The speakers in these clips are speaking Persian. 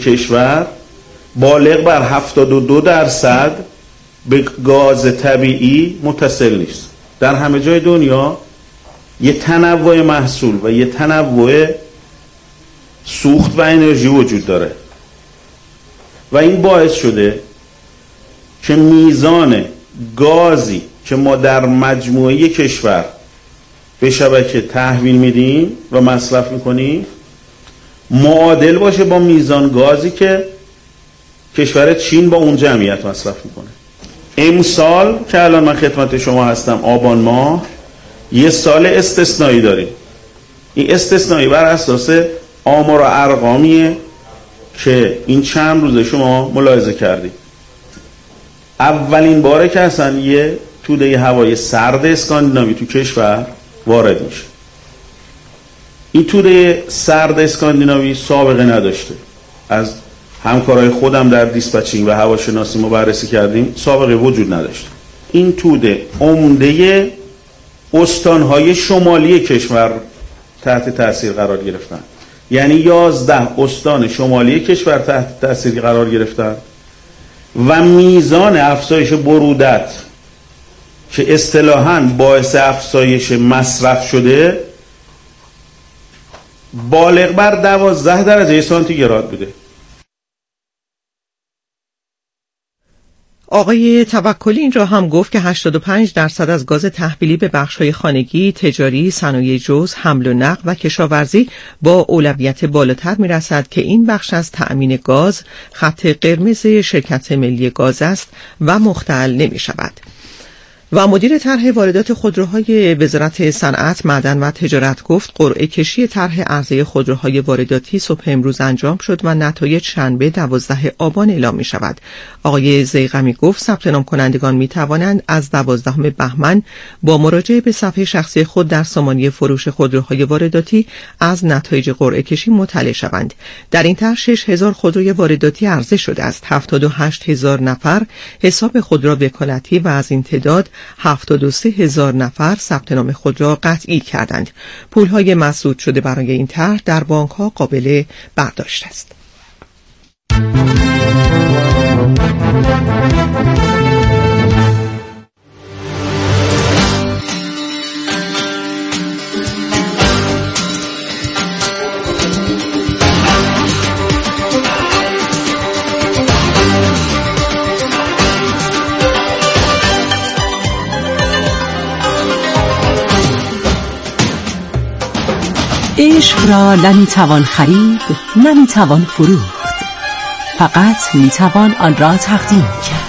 کشور بالغ بر 72% به گاز طبیعی متصل نیست. در همه جای دنیا یه تنوع محصول و یه تنوع سوخت و انرژی وجود داره و این باعث شده که میزان گازی که ما در مجموعه کشور به شبکه تحویل میدیم و مصرف میکنیم معادل باشه با میزان گازی که کشور چین با اون جمعیت مصرف میکنه. امسال که الان من خدمت شما هستم آبان ماه یه سال استثنایی داریم. این استثنایی بر اساس آمار و ارقامیه که این چند روز شما ملاحظه کردید. اولین باره که اصلا یه توده هوای سرد اسکاندیناوی تو کشور وارد میشه. این توده سرد اسکاندیناوی سابقه نداشته. از همکارای خودم در دیسپچینگ و هواشناسی ما بررسی کردیم، سابقه وجود نداشته. این توده عمده استانهای شمالی کشور تحت تاثیر قرار گرفتن. یعنی 11 استان شمالی کشور تحت تاثیر قرار گرفتن و میزان افزایش برودت که اصطلاحاً باعث افزایش مصرف شده بالغ بر 12 درجه سانتیگراد بوده. آقای توکلی این را هم گفت که 85% از گاز تحویلی به بخش‌های خانگی، تجاری، صنایع جز، حمل و نقل و کشاورزی با اولویت بالاتر می‌رسد که این بخش از تأمین گاز خط قرمز شرکت ملی گاز است و مختل نمی‌شود. و مدیر طرح واردات خودروهای وزارت صنعت، معدن و تجارت گفت قرعه کشی طرح عرضه خودروهای وارداتی صبح امروز انجام شد و نتایج شنبه 12 آبان اعلام می شود. آقای ضیغمی گفت ثبت نام کنندگان می توانند از 12 بهمن با مراجعه به صفحه شخصی خود در سامانه فروش خودروهای وارداتی از نتایج قرعه کشی مطلع شوند. در این طرح 6000 خودروی وارداتی عرضه شده است. 78000 نفر حساب خود را وکالتی و از این تعداد 73000 نفر ثبت نام خود را قطعی کردند. پولهای مسدود شده برای این طرح در بانک‌ها قابل برداشت است. عشق را نمیتوان خرید، نمیتوان فروخت، فقط میتوان آن را تقدیم کرد.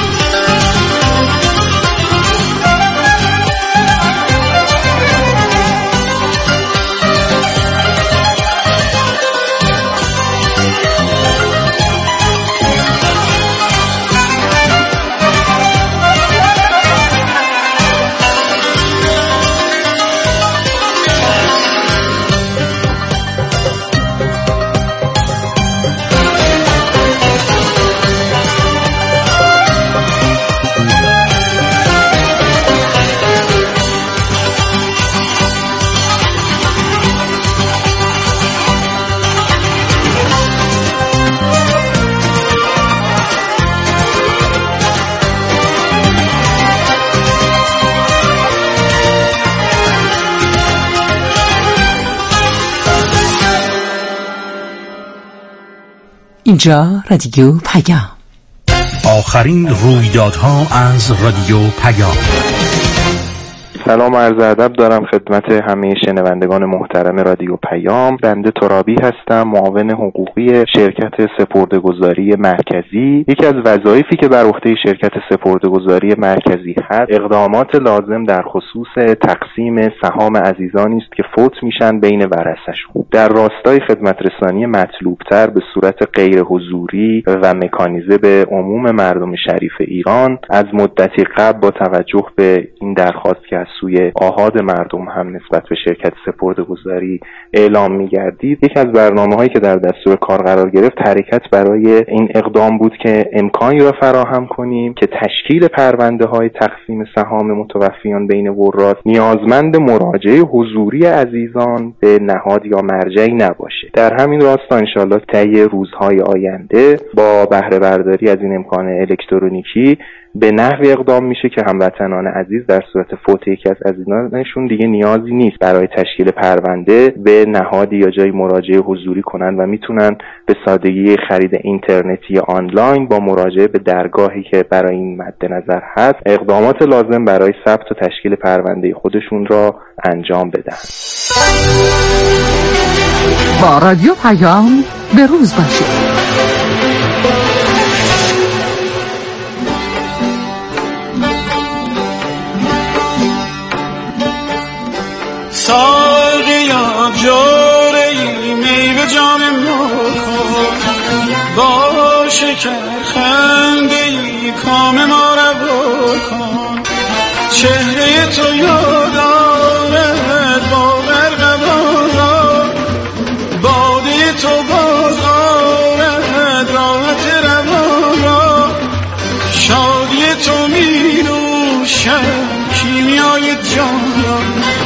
اینجا رادیو پیام. آخرین رویدادها از رادیو پیام. سلام و عرض ادب دارم خدمت همه شنوندگان محترم رادیو پیام. بنده ترابی هستم، معاون حقوقی شرکت سپرده‌گذاری مرکزی. یکی از وظایفی که بر عهده شرکت سپرده‌گذاری مرکزی هست، اقدامات لازم در خصوص تقسیم سهام عزیزانی است که فوت میشن بین ورثه‌شون. در راستای خدمت رسانی مطلوبتر به صورت غیر حضوری و مکانیزه به عموم مردم شریف ایران، از مدتی قبل با توجه به این درخواست که از سوی آحاد مردم هم نسبت به شرکت سپرده‌گذاری اعلام می‌گردید. یکی از برنامه‌هایی که در دستور کار قرار گرفت حرکت برای این اقدام بود که امکانی را فراهم کنیم که تشکیل پرونده‌های تقسیم سهام متوفیان بین وراث نیازمند مراجعه حضوری عزیزان به نهاد یا مرجعی نباشه. در همین راستا انشالله طی روزهای آینده با بهره برداری از این امکان الکترونیکی به نحوی اقدام میشه که هموطنان عزیز در صورت فوت یکی از عزیزانشون دیگه نیازی نیست برای تشکیل پرونده به نهادی یا جایی مراجعه حضوری کنن و میتونن به سادگی خرید اینترنتی یا آنلاین با مراجعه به درگاهی که برای این مد نظر هست اقدامات لازم برای ثبت و تشکیل پرونده خودشون را انجام بدن. با رادیو پیام به روز باشید. ساقیا جوری می به جام ما کن، با شکر خنده‌ای کام ما را بکن. چهره تو یاد آرد با برقبارا، باده تو باز آرد راحت روارا. شادی تو می نوشد کیمیای جان را.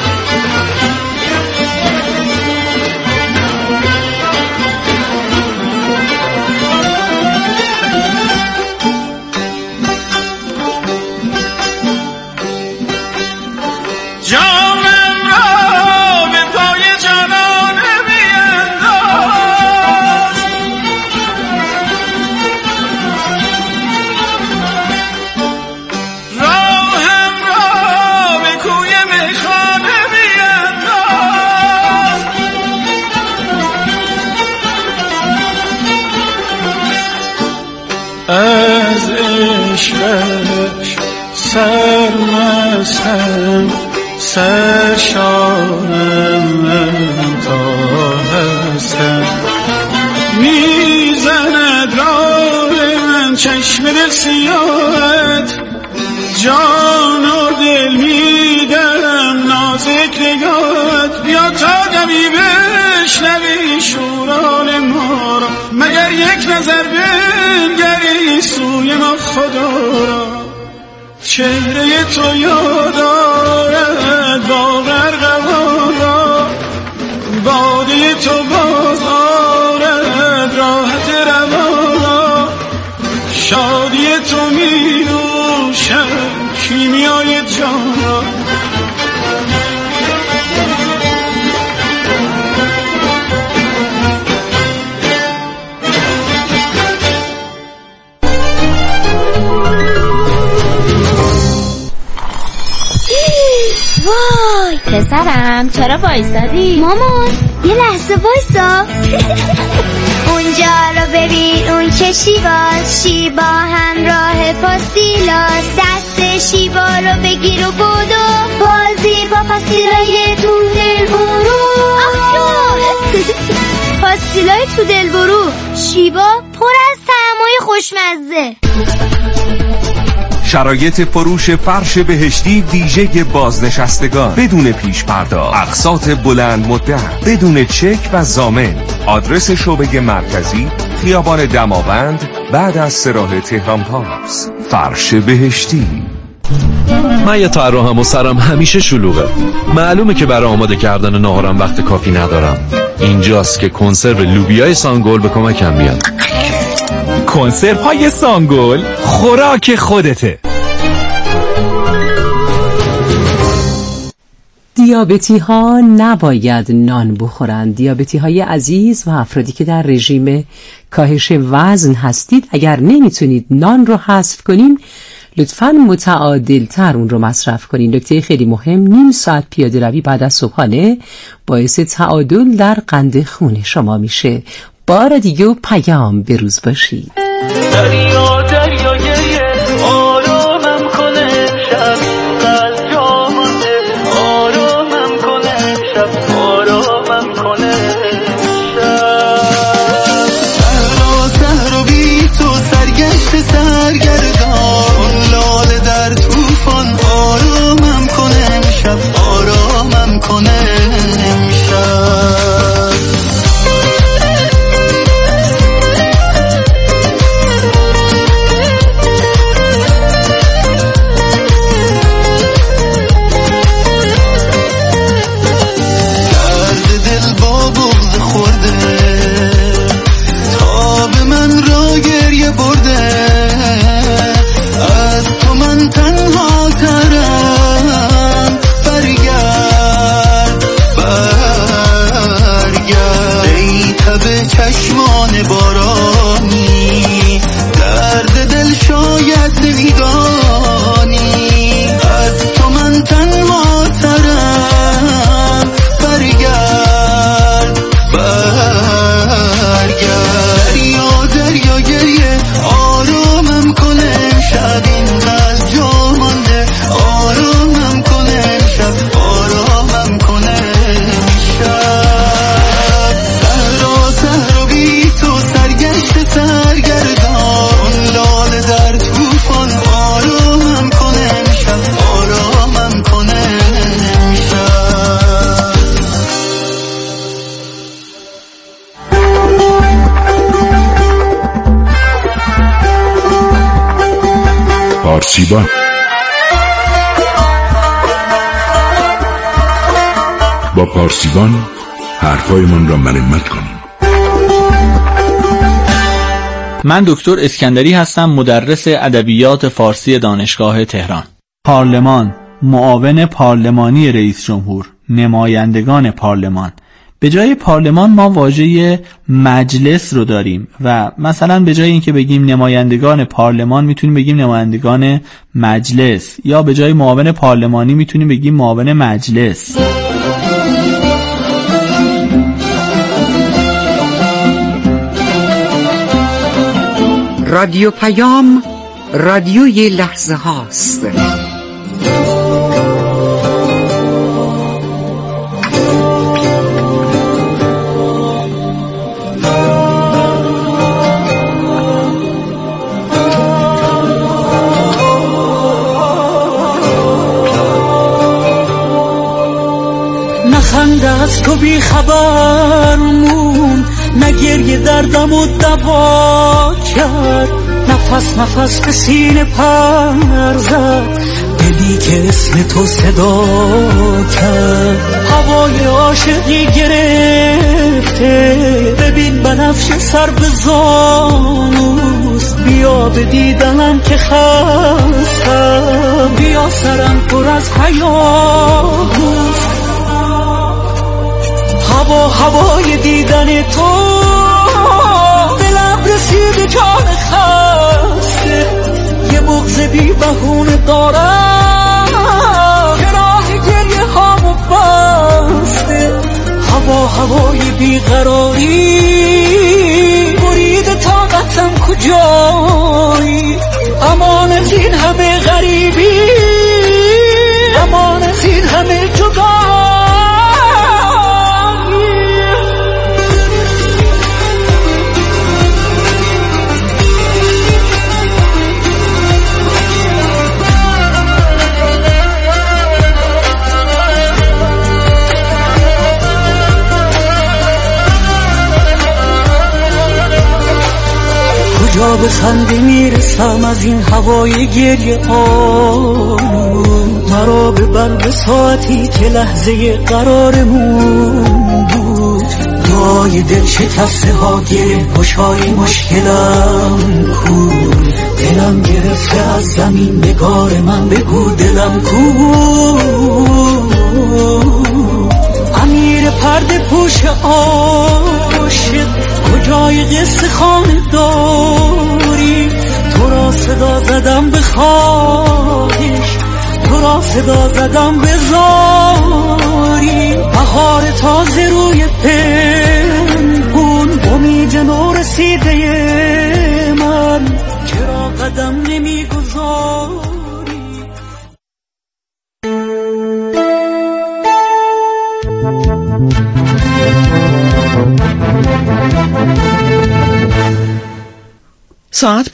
از عشقش سرمستم، سرشارم تا هستم. میزند راه من چشم دل سیاهت، جان و دل میدم نازک نگاهت. بیا تا دمی بشنوی شوران ما را، مگر یک نظر بنگری سوی ما خدا را. چهره تو یاد آرد با غرقوارا، باده تو باز آرد راحت روارا. شادی تو می نوشد کیمیای جان را. وای پسرم چرا وایسادی؟ مامان یه لحظه وایسا. اونجا رو ببین، اون چه شیباست، شیبا همراه پاستیلاست. دست شیبا رو بگیر و بدو، بازی با پاستیلای تو دل برو. پاستیلای تو دل برو، شیبا پر از طعمای خوشمزه. شرایط فروش فرش بهشتی ویژه بازنشستگان بدون پیش پرداخت، اقساط بلند مدت بدون چک و ضامن. آدرس شعبه مرکزی خیابان دماوند بعد از سراح تهران پارس. فرش بهشتی. من یه طراحم و سرم همیشه شلوغه. معلومه که برای آماده کردن ناهارم وقت کافی ندارم. اینجاست که کنسرو لوبیای سانگل به کمکم میاد. کنسرو های سانگل خوراک خودته. دیابتی ها نباید نان بخورند. دیابتی های عزیز و افرادی که در رژیم کاهش وزن هستید، اگر نمیتونید نان رو حذف کنین لطفاً متعادل تر اون رو مصرف کنین. نکته خیلی مهم، نیم ساعت پیاده روی بعد از صبحانه باعث تعادل در قند خون شما میشه. بار دیگه و پیام به روز باشید. دریا دریا گریه آرامم کنه شب، از جا مانده آرامم کنه شب، آرامم کنه شب. سهر بی تو سرگشت سرگردان، لاله در طوفان آرامم کنه شب. پارسیبان. با پارسیبان حرفایمان را مرمت کنیم. من دکتر اسکندری هستم، مدرس ادبیات فارسی دانشگاه تهران. پارلمان، معاون پارلمانی رئیس جمهور، نمایندگان پارلمان. به جای پارلمان ما واژه مجلس رو داریم و مثلا به جای اینکه بگیم نمایندگان پارلمان میتونیم بگیم نمایندگان مجلس، یا به جای معاون پارلمانی میتونیم بگیم معاون مجلس. رادیو پیام، رادیوی لحظه هاست. نخنده از تو بی خبرمون، نگریه دردمو دوا کرد، نفس نفس به سینه پر زد، دلی که اسم تو صدا کرد. هوای عاشقی گرفته، ببین بنفش سر به زانوست، بیا به دیدنم که خستم، بیا سرم پر از حیاست. هوای دیدن تو دلم رسید جان خسته، یه بغض بی بهونه دارم که راه گریه هامو بسته. هوای بیقراری برید طاقتم کجایی، امان از این همه غریبی، امان از این همه جدایی. کجا به خنده میرسم از این هوای گریه آلود، مرا ببر به ساعتی که لحظه قرارمون بود. دعای دل شکسته ها گره گشای مشکلم کو، دلم گرفته از زمین نگار من بگو دلم کو. امیر پرده پوش عاشق کجای قصه خانه داری، تو را صدا زدم به خواهش، تو را صدا زدم به زاری. بهار تازه روی پنهون، امید نو رسیده من، چرا قدم نمیگذاری. ساعت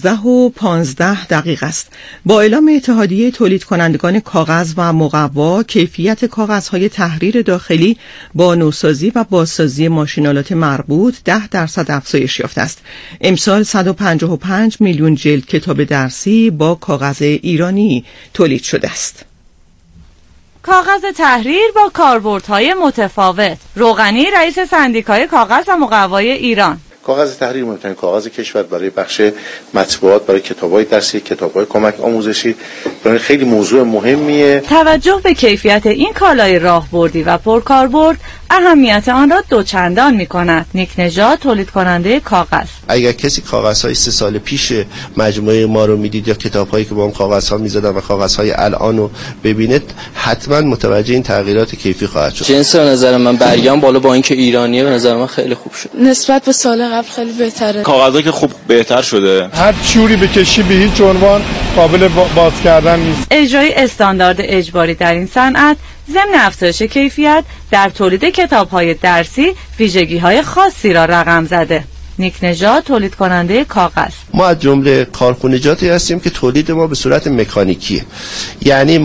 15:15 است. با اعلام اتحادیه تولید کنندگان کاغذ و مقوا، کیفیت کاغذهای تحریر داخلی با نوسازی و بازسازی ماشینالات مربوط 10% افزایش یافته است. امسال 155 میلیون جلد کتاب درسی با کاغذ ایرانی تولید شده است. کاغذ تحریر با کاربردهای متفاوت. روغنی، رئیس سندیکای کاغذ و مقوای ایران. کاغذ تحریر مهمترین کاغذ کشور برای بخش مطبوعات، برای کتاب‌های درسی، کتاب‌های کمک آموزشی، برای خیلی موضوع مهمیه. توجه به کیفیت این کالای راهبردی و پرکاربرد اهمیت آن را دوچندان می‌کند. نیک نژاد، تولید کننده کاغذ. اگر کسی کاغذهای 3 سال پیش مجموعه ما رو میدید یا کتاب‌هایی که با اون کاغذها می‌زدن و کاغذهای الان رو ببینه، حتما متوجه این تغییرات کیفی خواهد شد. جنس به نظر من برگم بالا، با اینکه ایرانیه به نظر من خیلی خوب شد. نسبت به سال قبل خیلی بهتره. کاغذها که خوب بهتر شده. هر چوری بکشی به هیچ عنوان قابل باز کردن نیست. اجرای استاندارد اجباری در این صنعت ضمن افزایش کیفیت در تولید کتاب‌های درسی ویژگی‌های خاصی را رقم زده. نیک نژاد، تولید کننده کاغذ. ما از جمله کارخانجاتی هستیم که تولید ما به صورت مکانیکیه، یعنی ما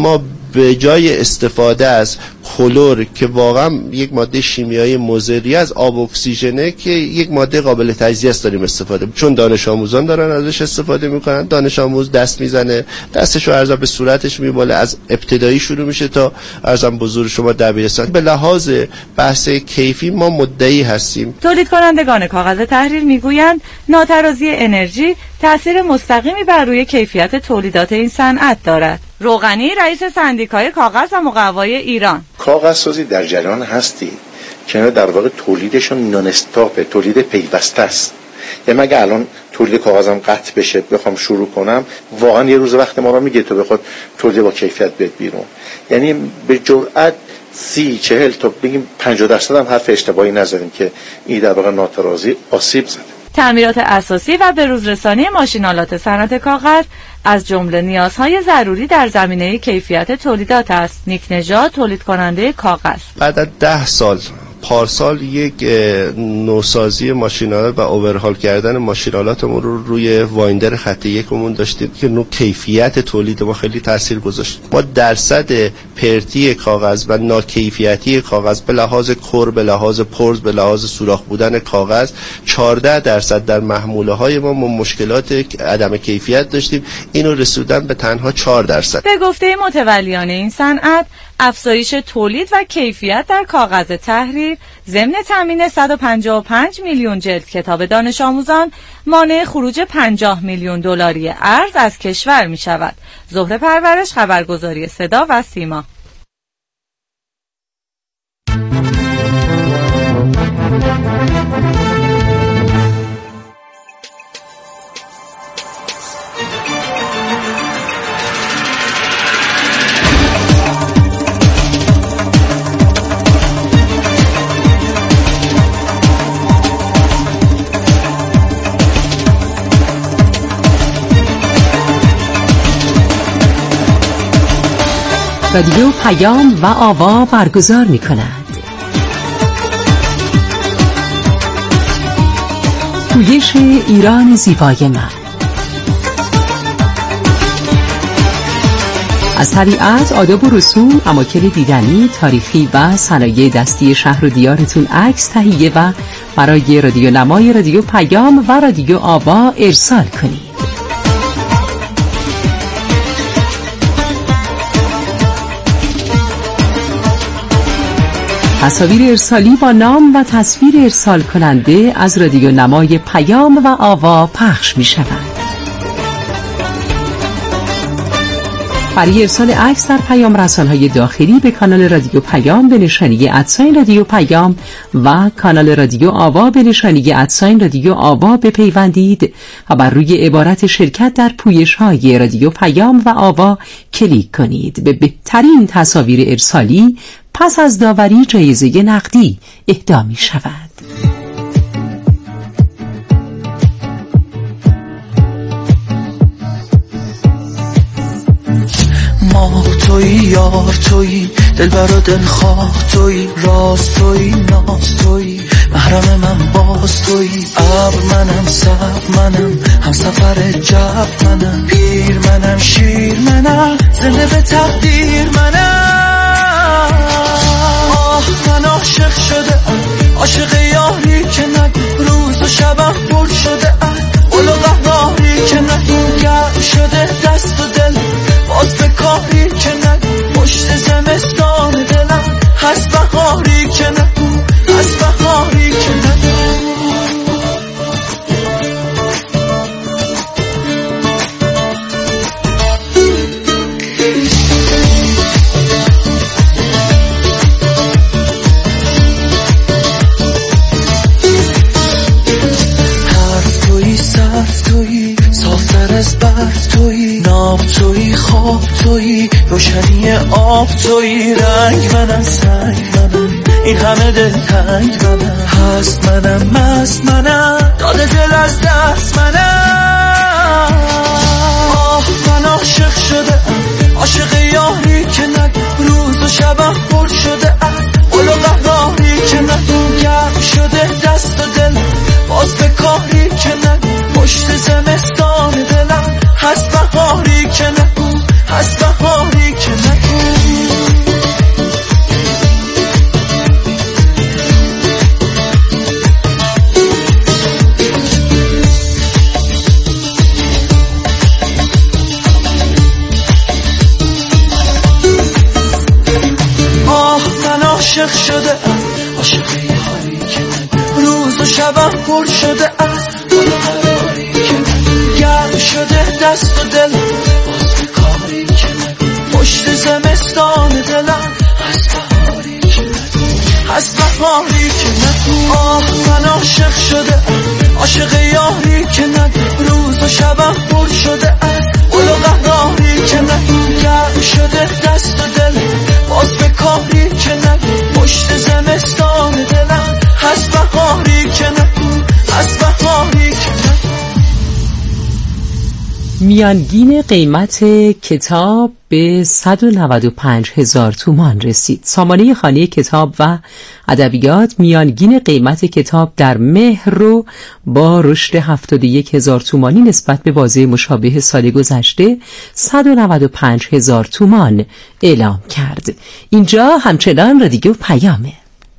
به جای استفاده از کلور که واقعا یک ماده شیمیایی مضری از آب اکسیژنه که یک ماده قابل تجزیه است داریم استفاده، چون دانش آموزان دارن ازش استفاده میکنن. دانش آموز دست میزنه، دستشو ارزم به صورتش میباله، از ابتدایی شروع میشه تا ارزم بزرگ شما دبیرستان. به لحاظ بحث کیفی ما مدعی هستیم. تولید کنندگان کاغذ تحریر میگویند ناترازی انرژی تأثیر مستقیمی بر روی کیفیت تولیدات این صنعت دارد. روغنی رئیس سندیکای کاغذ و مقوای ایران: کاغذسازی در جریان هستی که در واقع تولیدشون نان استاپ، تولید پیوسته است. یعنی مگه الان تولید کاغذم قطع بشه بخوام شروع کنم، واقعا یه روز وقت ما رو میگه تو بخواد تولید با کیفیت بیاد بیرون. یعنی به جرئت 30-40 تا بگیم 50% هم حرف اشتباهی نزدیم که این در واقع ناترازی آسیب زده. تعمیرات اساسی و بروزرسانی ماشین‌آلات صنعت کاغذ از جمله نیازهای ضروری در زمینه کیفیت تولیدات است. نیک نژاد، تولید کننده کاغذ: بعد از 10 سال پارسال یک نوسازی ماشین‌آلات و اوورهال کردن ماشین‌آلاتمون رو روی وایندر خط یکمون داشتیم که نوع کیفیت تولید ما خیلی تاثیر گذاشت. ما درصد پرتی کاغذ و ناکیفیتی کاغذ به لحاظ کور، به لحاظ پرز، به لحاظ سوراخ بودن کاغذ 14% در محموله‌های ما مشکلات عدم کیفیت داشتیم. اینو رسوندن به تنها 4%. به گفته متولیان این صنعت، افزایش تولید و کیفیت در کاغذ تحریر ضمن تامین 155 میلیون جلد کتاب دانش آموزان مانع خروج 50 میلیون دلاری ارز از کشور می شود. زهره پرورش، خبرگزاری صدا و سیما. رادیو پیام و آوا برگزار می کند پویش ایران زیبای من. از طبیعت، آداب و رسوم، اماکن دیدنی، تاریخی و صنایع دستی شهر و دیارتون عکس تهیه و برای رادیو نمای رادیو پیام و رادیو آوا ارسال کنید. تصاویر ارسالی با نام و تصویر ارسال کننده از رادیو نمای پیام و آوا پخش می شود. برای ارسال عکس در پیام رسانه‌های داخلی به کانال رادیو پیام به نشانی @رادیو پیام و کانال رادیو آوا به نشانی رادیو آوا بپیوندید و بر روی عبارت شرکت در پویش‌های رادیو پیام و آوا کلیک کنید. به بهترین تصاویر ارسالی پس از داوری جایزه نقدی اهدا می شود. ما تویی، یار تویی، دلبر و دلخواه تویی، راز تویی، ناز تویی، محرم من باز تویی، ابر منم، سب منم، هم سفر جب منم، پیر منم، شیر منم، زنده به تقدیر منم. من عاشق شده ام، عاشق یاری که نگو روز و شبم پر شده ام، قول و قهاری که نگو گرم شده دست و دل، باز به کاری که نگو پشت زمستان دلم، هست بهاری که نگو، هست بهاری که نگو. ناب تویی، خواب تویی، روشنی آب تویی، رنگ منم، سنگ منم، این همه دل تنگ منم، هست منم، مست منم، داده دل از دست منم. من عاشق شده ام، عاشق یاری که نگو روز و شبم پر شده ام، قول و قهاری که نگو گرم شده دست و دل، باز به کاری که نگو پشت زمستان دلم، هست بهاری که نگو، هست بهاری که نگو. عاشق شده عاشق یاری که روز و شبم پر شده از گل قراری که گرم شده دست و دل باز به کاری که پشت زمستان دلم از بهاری که از بهاری که آه من عاشق شده عاشق یاری که روز و شبم پر شده از گل قراری که گرم شده دست و دل باز به کاری که پشت زمستان دلم از بهاری که از بهاری که میانگین قیمت کتاب به 195,000 تومان رسید. سامانه خانه کتاب و ادبیات میانگین قیمت کتاب در مهر رو با رشد 71,000 تومانی نسبت به بازه مشابه سال گذشته 195,000 تومان اعلام کرد. اینجا همچنان رادیو پیامه.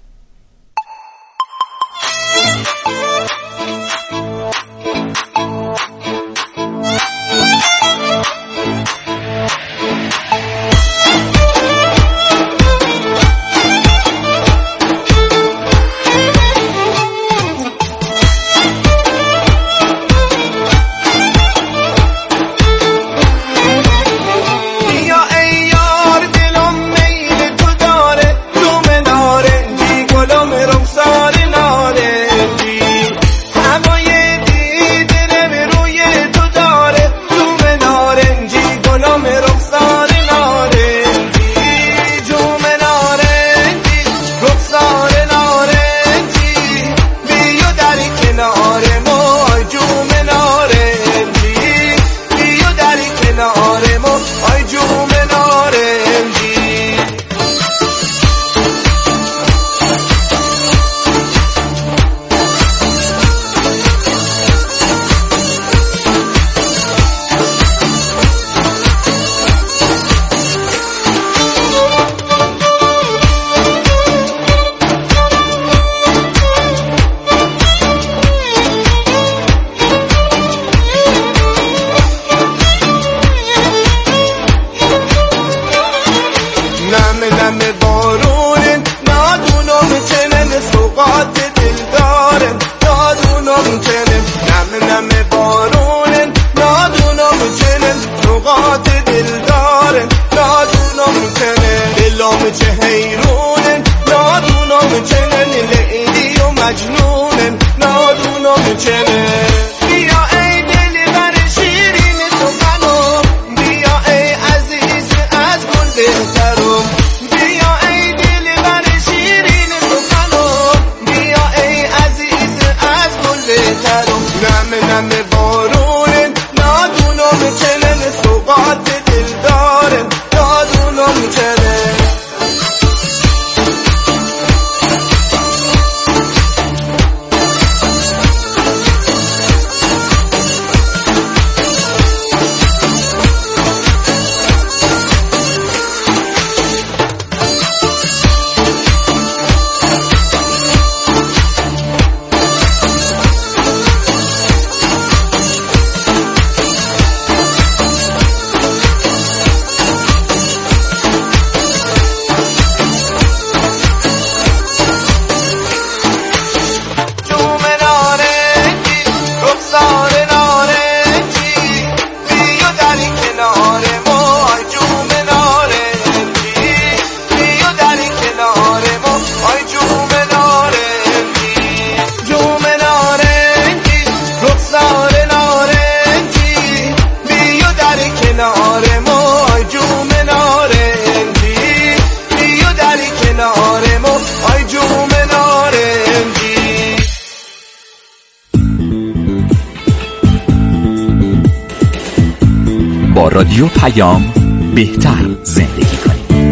با رادیو پیام بهتر زندگی کنید.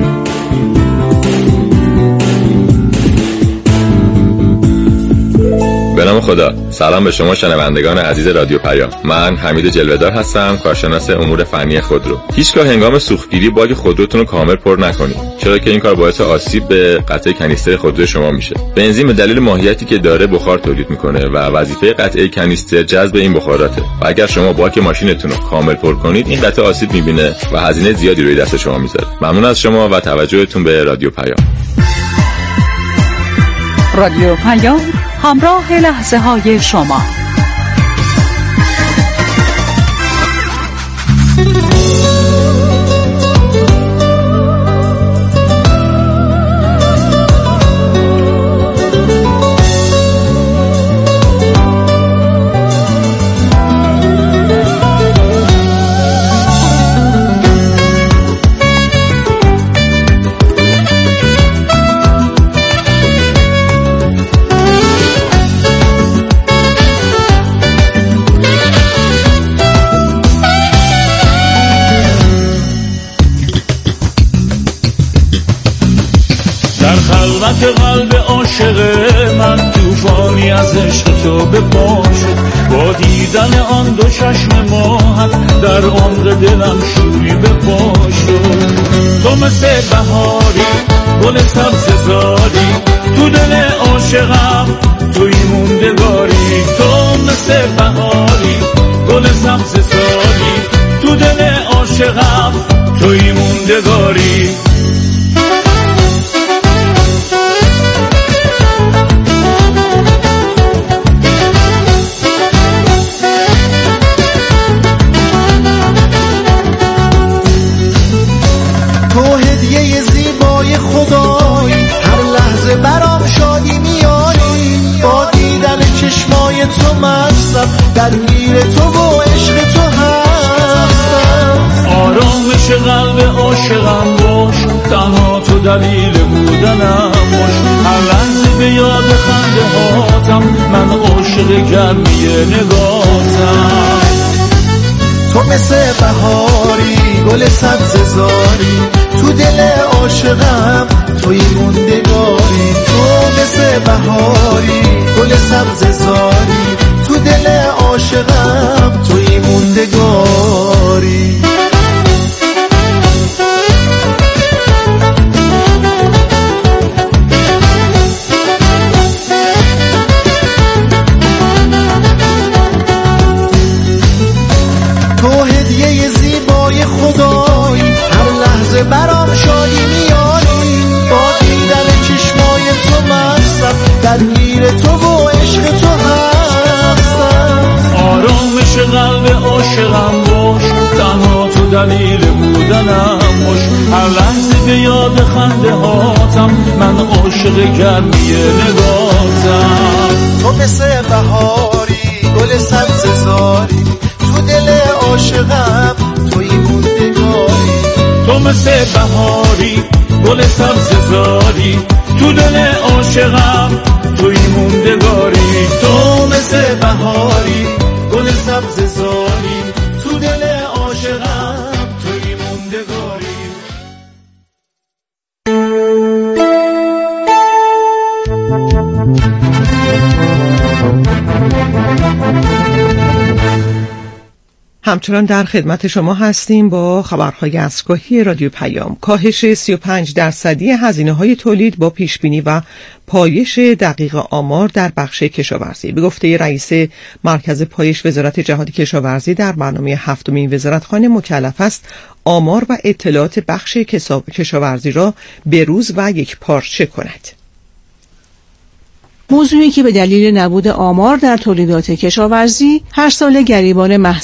به نام خدا. سلام به شما شنوندگان عزیز رادیو پیام. من حمید جلوه‌دار هستم، کارشناس امور فنی خودرو. هیچگاه هنگام سوختگیری باگ خودروتون رو کامل پر نکنید، چرا که این کار باعث آسیب به قطعه کنیستر خودرو شما میشه. بنزین به دلیل ماهیتی که داره بخار تولید میکنه و وظیفه قطعه کنیستر جذب این بخاراته. و اگر شما باگ ماشینتون رو کامل پر کنید، این قطعه آسیب میبینه و هزینه زیادی روی دست شما میذاره. ممنون از شما و توجهتون به رادیو پیام. رادیو پیام، همراه لحظه های شما. خلوت قلب عاشق من توفانی از عشق تو به پا شد، با دیدن آن دو چشم ماهت در عمق دلم شوری به پا شد. تو مثل بهاری گل سبززاری تو دل عاشقم، توی موندگاری. تو مثل بهاری گل سبززاری تو دل عاشقم، توی موندگاری. خدای هر لحظه برام شادی میاری، با دیدن چشمای تو مستم، درگیر تو و عشق تو هستم. آرامش قلب عاشقم باش، تنها تو دلیل بودنم باش. هر لحظه به یاد خنده هاتم، من عاشق گرمی نگاهتم. تو مثل بهاری گل سبززاری تو دل عاشقم، توی موندگاری. تو مثل بهاری گل سبززاری تو دل عاشقم، توی موندگاری. تو هدیه زیبای خدای هر لحظه برام شادی میاری، با دیدن چشمای تو مستم، درگیر تو و عشق تو هستم. آرامش قلب عاشقم باش، تنها تو دلیل بودنم باش. هر لحظه به یاد خنده هاتم، من عاشق گرمی نگاهتم. تو مثل بهاری گل سبززاری تو دل عاشقم، توی موندگاری. تو مثل بهاری گل سبززاری تو دل عاشقم، توی موندگاری. تو مثل بهاری گل سبززاری تو دل عاشقم، توی موندگاری. همچنان در خدمت شما هستیم با خبرهای دستگاهی رادیو پیام. کاهش 35% هزینه‌های تولید با پیشبینی و پایش دقیق آمار در بخش کشاورزی. به گفته رئیس مرکز پایش وزارت جهاد کشاورزی، در برنامه هفتمین وزارتخانه مکلف است آمار و اطلاعات بخش کشاورزی را بروز و یک پارچه کند. موضوعی که به دلیل نبود آمار در تولیدات کشاورزی هر سال گریبان محصول